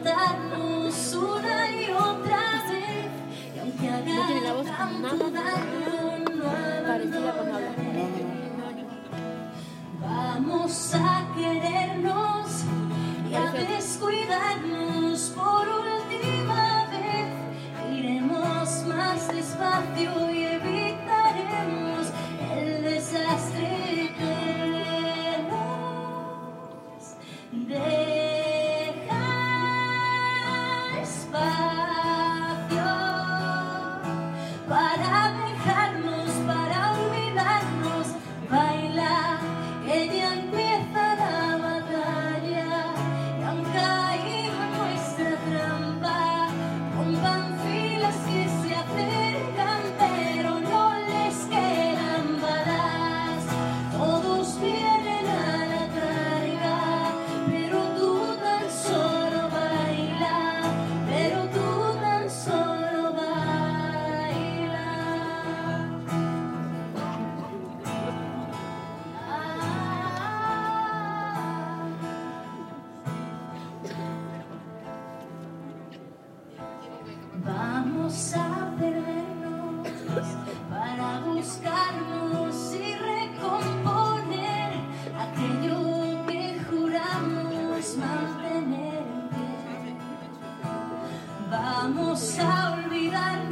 levantarnos una y otra vez. Y aunque haga tanto daño, no abandonaré. Vamos a querernos y a descuidarnos por última vez. Iremos más despacio y evitaremos el desastre que nos deja espacio para dejarnos, para olvidarnos. Baila, ella empieza la batalla y han caído en nuestra trampa. Rompan filas que se acercan, pero no les quedan balas. Todos vienen a la carga, pero tú tan solo baila, pero tú tan solo baila. Vamos a perdernos para buscarnos y recomponer aquello que juramos mantener en pie. Vamos a olvidarnos